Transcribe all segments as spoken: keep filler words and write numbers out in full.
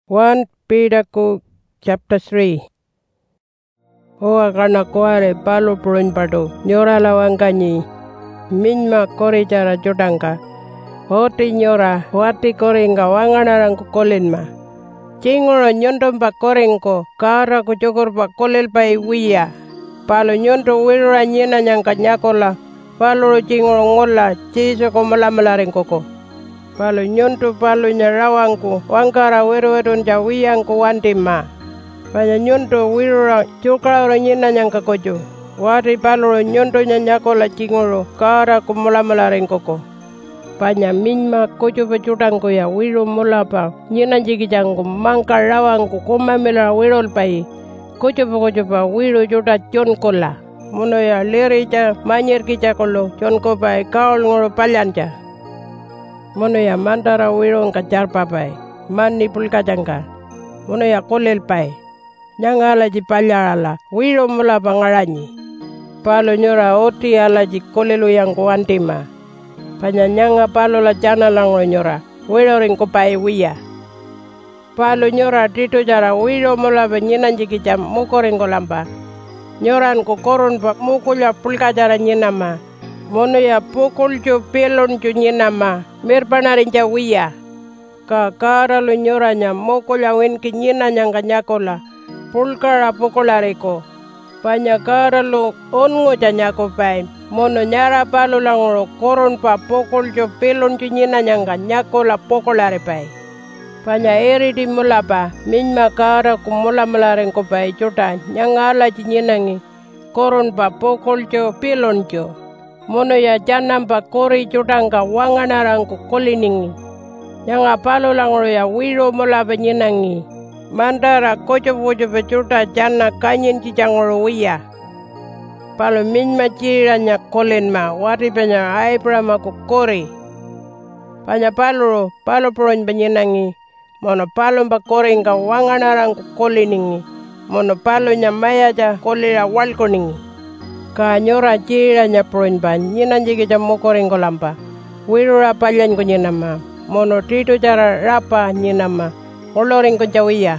First Peter ku chapter three. Hoa kana kuare palu purin padu nyora lawangkanyi minma kori cara jodangka hoti nyora wati koringa wanganarang ku kolinma cingoro nyondom pa koringko kara ku cukur pa kolil pai wiya palu nyondo wirura nyina nyangka nyakola palu cingoro ngola ciso ko malamalaring koko palu nyondo palu nyarawangku wangkara wiru-wirun jawiyangku wantima panya nyondo wirura cukra nyina nyangka kojo wati palu nyondo nyanyakola cingoro kara ku malamalaring koko panya minma kojo pecutangku ya wiru mulapa nyina jikijangku mangka rawangku kumamila wirul pai kojo kojo pa wiru juta chonkola muno ya leri ja manyir kica kolo chonko pai kaol ngoro palyanca muno ya mantara wiru ngajar papai mani pulkajangka muno ya kolel pai nyangala ji palyala wiru mulapa ngaranyi palo nyora oti ala ji kolelu yang kuantima panya nyanga palo la jana lango nyora wiru ringko pai wiya palo nyora tito jara wiru mulapa nyinan jikijam muko ringko lampa nyoran ko koron pa mukul ya pulkajara nyinama mono ya pukul jo pelon jo nyinama mirpanarin ja wiya ka kara lo nyoranya mukul ya winki nyina nyangka nyakola pulkara pukulariko panya kara lo ongo ja nyako pai mono nyara palo langoro koron pa pukul jo pelon jo nyina nyangka nyakola pukulare pai panya eri di mulapa minma kara kumula malaring ko pai juta nyangala ji nyinangi koron pa pukul jo pelon jo mono ya janam pa kori jutangka wanganarang ko koliningi nyanga palo langoro ya wiro mulapa nyinangi mandara kojo bojo bejuta jana kanyin jijangoro wiya palo minma ciranya kolinma wati penya Abraham ko kori panya palo palo proin benyenangi mono palo pa koring ka wanganarang ko koliningi mono palo nyamaya ja kolira walkoningi ka nyora ciranya proin ban nyinan jiki jam mokoring ko lampa wirura palyan ko nyinama mono tito cara rapa nyinama oloring ko jawiya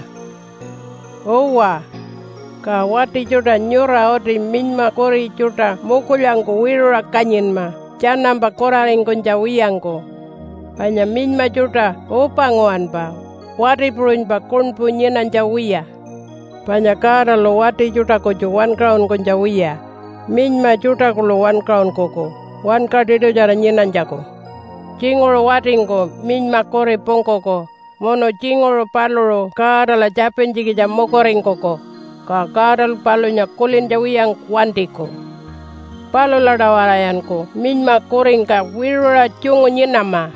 owa ka wati juta nyora oti minma kori juta mukulyangko wirura kanyinma janam pa koraring ko jawiyangko panya minma juta upangoan pa wati pruin pa kunpu nyinan jawiya panya kara lo wati juta kojo one crown ko jawiya minma juta kulo one crown koko one card itu jara nyinan jako cingoro watingko minma kori pongkoko mono cingoro paloro kara la japen jiki jam mokoring koko ka kara palonya kulin jawiyang wantiko palo la dawarayanko minma koring ka wirura cungo nyinama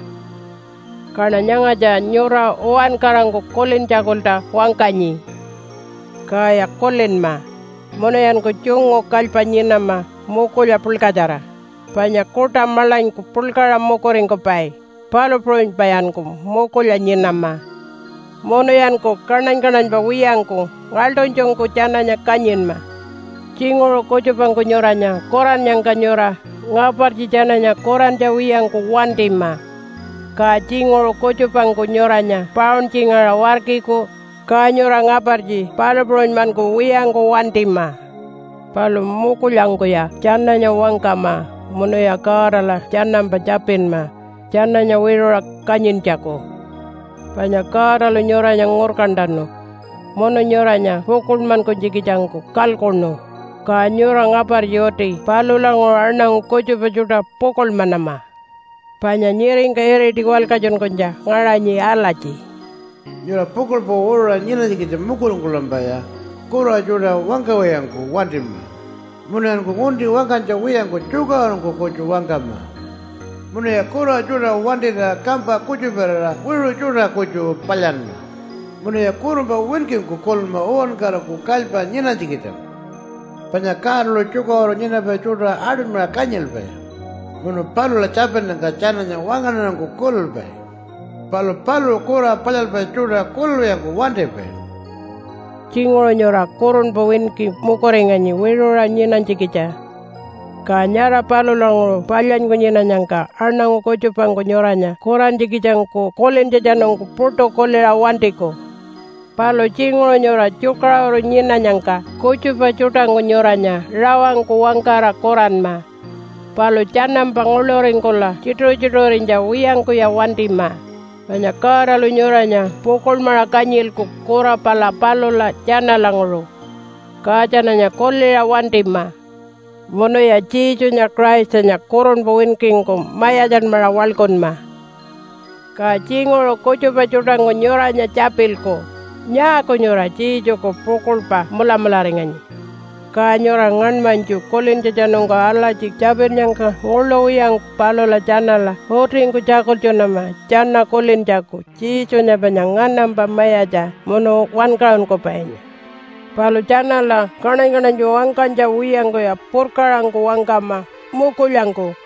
karena nyanga ja nyora oan karangko kolin jakolta wangkanyi kaya kolin ma mono yan ko cungo kalpa nyinama mokoya pulkajara panya kota malain ko pulkara mokoring ko pai palo proin payan ko mokoya nyinama mono yan ko kanan-kanan pa wiyang ko ngaldon jong ko jananya kanyin ma cingoro kojo pang ko nyoranya koran yang kanyora ngapar ji jananya koran ja wiyang ko wantima ka cingoro kojo pang ko nyoranya paon cingara warki ko ka nyora ngapar ji palo proin man ko wiyang ko wantima palo mukulang ko ya jananya wangkama mono ya karala janam pa japin ma jananya wirura kanyin jako panya karalo nyoranya ngorkandano mono nyoranya pukul man ko jikijangko kalkono ka nyora ngapar yoti palo lango arnang kojo pejuta pukul manama panya nyiring ka ere diwal kajon konja ngaranyi alaji nyora pukul po ora nyina jikijang mukul ngulambaya kura juda wangkawayangko wantima munan ko ngondi wangkanca wiyangko juga ko kojo wangkama muna ya kura juda wandira kampa kuju berara wiru juda kuju palyanma muna ya kurumba winkin ku kolma oan kara ku kalpa nyina jikita panya karlo cuka oro nyina pa juda adun mera kanyel pa muna palu la capen nang kacana nya wangana nang ku kolul pa palu palu kura palyal pa juda kolul yang ku wande pa cingoro nyora koron pa winki mukorenganyi wirura nyinan jikija ka nyara palo lango palyan ko nyina nyangka arnang ko kojo pang ko nyoranya koran jikijang ko kolen jajanong ko porto kolera wantiko Palo cingro nyora cukra oro nyina nyangka. Kucupa cutango nyoranya. Rawang ku wangkara koran ma. Palo canam panguloring kola. Citro-citroring ja wiyang ku ya wantima. Banyak kara lu nyoranya. Pukul marakanyil ku kura pala palo la cana languro. Kacananya kolera wantima. Mono ya cicu nya Christ nya koron bawinking ko mayajan marawalkon ma. Ka cingolo kucupa cutango nyoranya capil ko. Nya ko nyora cicu ko pukul pa mula-mula ringanyi. Ka nyora ngan manju kolin cacanong ka ala cik capir nyang ka ngulo yang palo la cana la. Hotring ku cakul cunama cana kolin caku. Cicu nya banyangan nampa mayaja mono wan kaun ko paenya. Palo cana la kanang-kanang jo wangkan ja wiyang ko ya purkarang ko wangkama mukulang ko.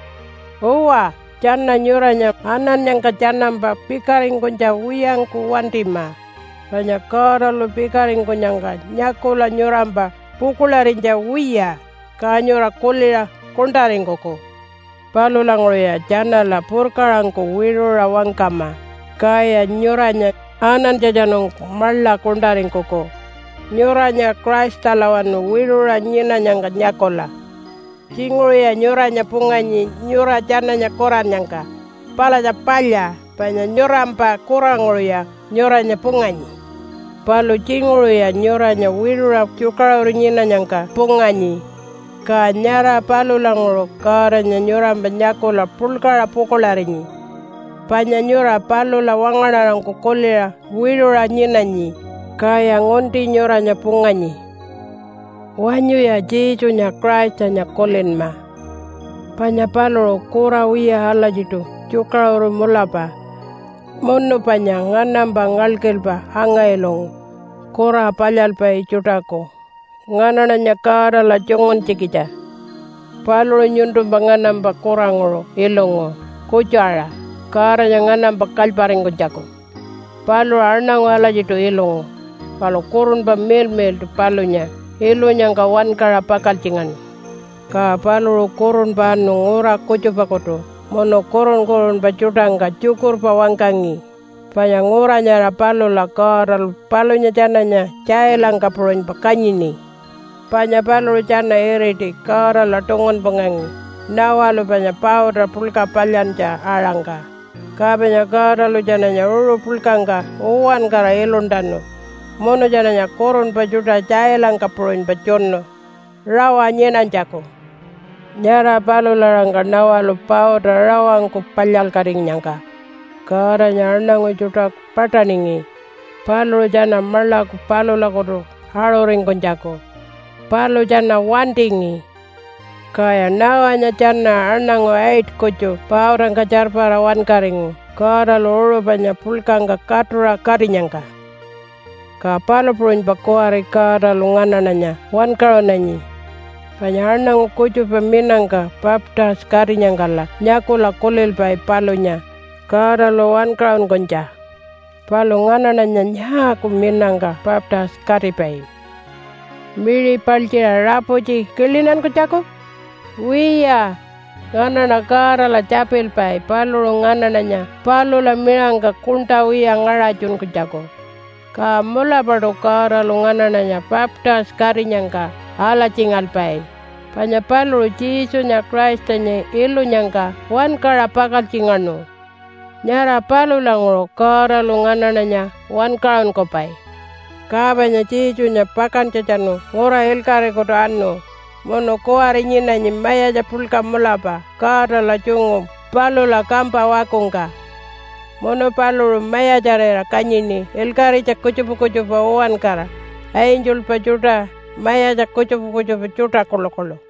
Uwa cana nyoranya anan yang kacanam pa pikaring ko ja wiyang ko wantima. Banyak kara lo pikaring ko nyangka nyakula nyoramba pukularin ja wiya ka nyora kolera kontaring koko. Palo lang ya cana la purkarang ko wirura wangkama. Kaya nyoranya anan jajanong marla kontaring koko. Nyoranya Christ talawan wirura nyina nyangka nyakola. Cingro ya nyoranya punganyi nyora cananya koran nyangka. Pala ja palya panya nyorampa kurang ya nyoranya punganyi. Palo cingro ya nyoranya wirura cukara nyina nyangka punganyi. Ka nyara palo langro karanya nyoramba nyakola pulkara pukolarinyi. Panya nyora palo la wangarang ko kolera wirura nyina nyi. Kaya ngonti nyoranya punganyi. Wanyu ya cicu nya Christ nya kolin ma. Panya palo kura wiya hala jitu. Cukra uru mulapa. Mono panya nganam bangalkel pa hangailong. Kura palyal pa icutako. Nganana nya kara la jongon cikita. Palo nyundu banganam ba kurang uru ilongo. Kucara. Kara nya nganam bakalparing kucako. Palo arnang hala jitu ilongo. Palo kurun pa mel-mel tu palonya. Ilo nyang kawan kara pakal cingan. Ka palo kurun pa anu ngura kucu pa koto. Mono kurun-kurun pa cutang ka cukur pa wangkangi. Panya ngura nyara palo la kara palonya cananya. Caya lang ka puroin pa kanyini. Panya palo cana eriti kara la tongon pengangi. Nawalo panya pao ra pulka palyan ca arangka. Ka panya kara lu cananya uru pulkangka. Uwan kara elon dano. Mono jananya koron pa juta caya lang kapuroin pa chono. Rawa nyenan jako. Nyara palo larang ka nawalo pao ra rawang ko palyal karing nyangka. Kara nyarnang o juta pataningi. Palo jana marla ko palo la koto haro ring kon jako. Palo jana wantingi. Kaya nawanya jana arnang o ait kojo pao rang kacar para wan karing. Kara loro banya pulkang ka katura karinyangka. Ka palo puroin bakoare kara lungana nanya wan karo nanyi. Panyaharnang kucu peminang ka papta skari nyangkala nyakula kolel pai palonya kara lo wan karo konca. Palo ngana nanya nyaku minang ka papta skari pai. Miri palcira rapoci kelinan kucako. Wiya ngana na kara la capel pai palo lo ngana nanya palo la minang ka kunta wiya ngaracun kucako. Ka mula pado kara lungana nanya papta skari nyangka ala cingal pai. Panya palo cicu nya Christ nya ilu nyangka wan kara pakal cingano. Nyara palo langro kara lungana nanya wan karan ko pai. Ka banya cicu nya pakan cacano ngora elkare koto anno. Mono koare nyina nyi maya ja pulka mulapa kara la cungo palo la kampa wakungka. Mono palo maya jarera kanyini elkari cak kucupu-kucupu owan kara. Ainjul pa juta maya cak kucupu-kucupu juta kolo-kolo.